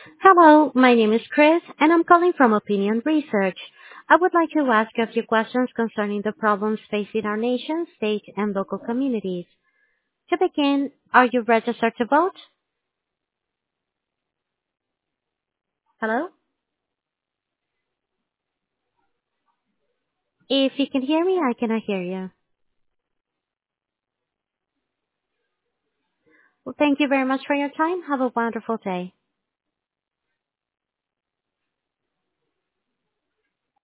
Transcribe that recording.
Hello, my name is Chris, and I'm calling from Opinion Research. I would like to ask a few questions concerning the problems facing our nation, state, and local communities. To begin, are you registered to vote? Hello? If you can hear me, I cannot hear you. Well, thank you very much for your time. Have a wonderful day.